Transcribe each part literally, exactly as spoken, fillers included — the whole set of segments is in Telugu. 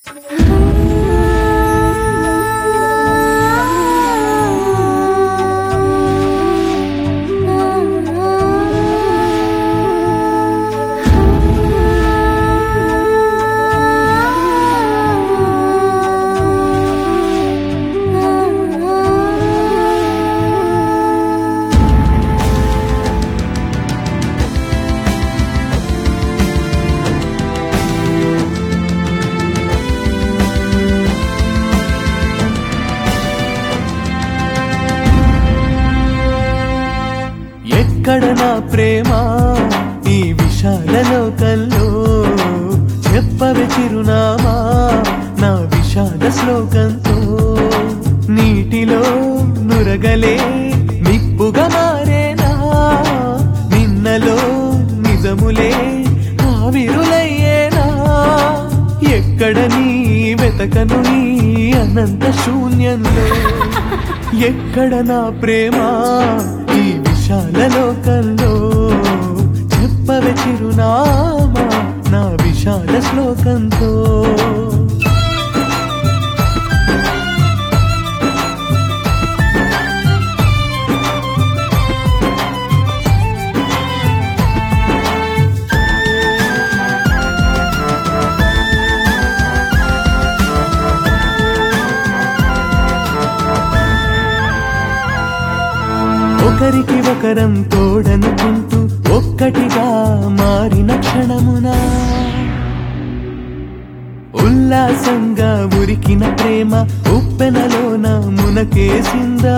ఎక్కడ నా ప్రేమ ఈ విశాల లోకంలో, చెప్పవే చిరునామా నా విషాద శ్లోకంతో. నీటిలో నురగలే నిప్పుగా మారేనా, నిన్నలో నిజములే ఆవిరులయ్యేనా. ఎక్కడ నీ వెతకను ఈ అనంత శూన్యంలో, ఎక్కడ నా ప్రేమ ఈ విశాల లోకంలో, చెప్పవే చిరునామా నా విశాల శ్లోకంతో. ఒకరికి ఒకరం తోడనుకుంటూ ఒక్కటిగా మారిన క్షణమున, ఉల్లాసంగా ఉరికిన ప్రేమ ఉప్పెనలోన మునకేసిందా.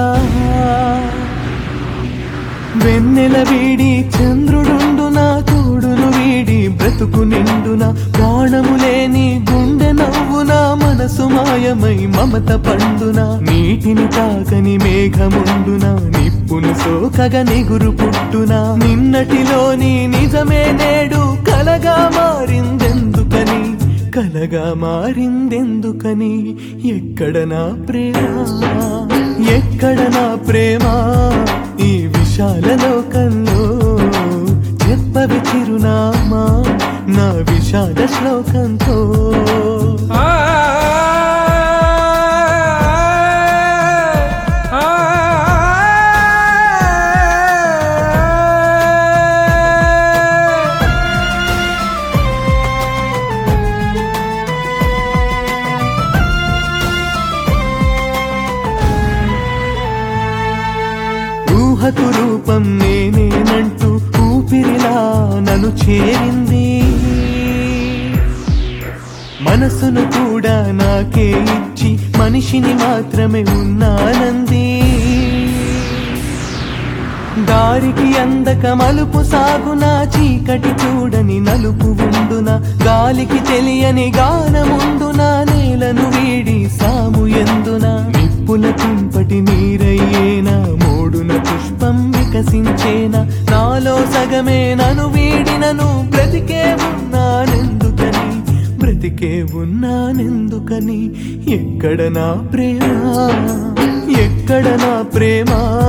వెన్నెల వీడి చంద్రుడుండు నా తోడును వీడి బ్రతుకు నిండున, ప్రాణము లేని గుండె నవ్వున మనసు మాయమై మమత పండున. నీటిని తాకని మేఘముండున నిప్పును సోకగ నిగురు పుట్టున, నిన్నటిలోని నిజమే నేడు కలగా మారిందెందుకని, కలగా మారిందెందుకని. ఎక్కడ నా ప్రేమ, ఎక్కడ నా ప్రేమ ఈ విశాల లోకంలో, చెప్పవే చిరునామా నా విషాద శ్లోకంతో. ఊహకు రూపం నేనేనంటూ ఊపిరిలా నన్ను చేరింది, మనసును కూడా నాకే ఇచ్చి మనిషిని మాత్రమే ఉన్నానంది. దారికి అందక మలుపు సాగునా, చీకటి చూడని నలుపు ఉండున, గాలికి తెలియని గానముందున, నేలను వీడి సాము ఎందున. నిప్పుల కుంపటి నీరయ్యేనా, మోడున పుష్పం వికసించేనా, నాలో సగమే నను వీడినను బ్రతికే ఉన్నానెందుకని, బ్రతికే ఉన్నానెందుకని. ఎక్కడ నా ప్రేమ, ఎక్కడ నా ప్రేమ